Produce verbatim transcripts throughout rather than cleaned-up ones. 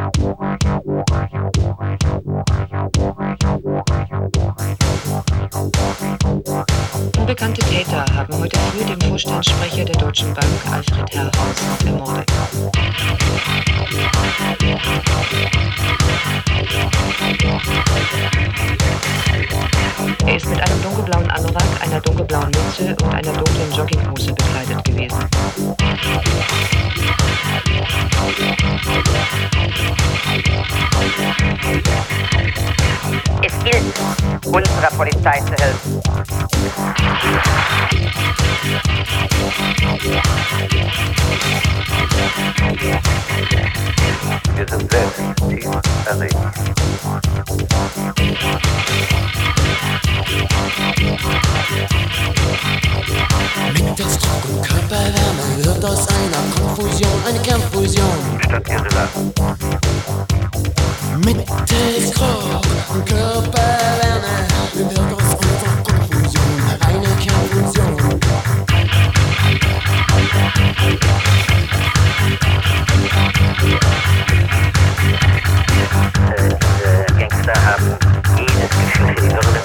Unbekannte Täter haben heute früh den Vorstandssprecher der Deutschen Bank, Alfred Herrhaus, ermordet. Er ist mit einem dunkelblauen Anorak, einer dunkelblauen Mütze und einer dunklen Jogginghose bekleidet gewesen. Es gilt, unserer Polizei zu helfen. Wir sind selbst tief erregt. Mit Textdruck und Körperwärme wird aus einer Konfusion eine Kernfusion. Statt Irrilla. Mit Textdruck und Körperwärme wird aus unserer Konfusion eine Kernfusion. Diese Gangster haben jedes Gefühl für die Würde.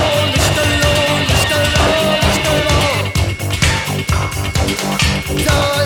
Go!